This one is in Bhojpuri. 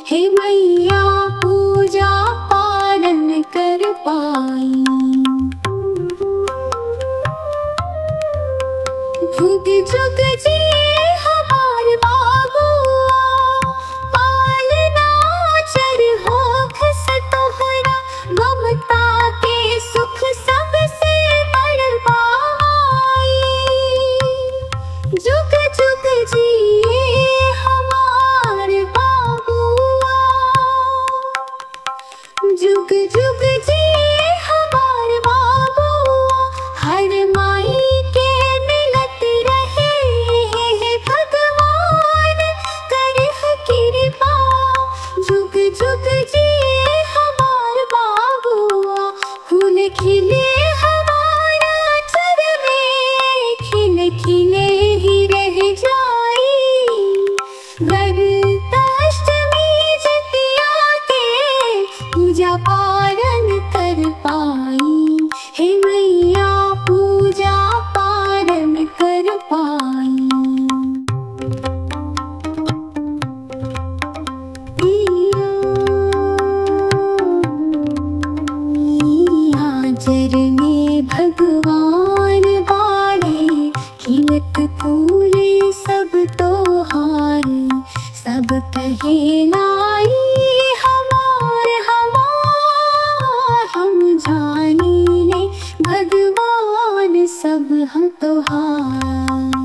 हे मैया पूजा पालन कर पाई। जुग जुग जिए हमार बाबुआ, पालना चर होख सतोहरा, ममता के सुख सबसे बड़ पाई। जुग जुग जिए हमार बाबुआ, जुग जुग जिए हमार बाबुआ, हर माई के मिलत रहे भगवान करह कृपा। जुग जुग जिए हमार बाबुआ, फूल खिले हमारा चर में, खिले खिले ही रह जाई। व्रताष्टमी जतिया के पूजा पालन कर पाई। हे मैया पूजा पालन कर पाई। आचर में भगवान बाड़े, खिलत फूले सब तोहार। सब कहे लाई हमार हमार, हम जानी ले भगवान सब हम तोहार।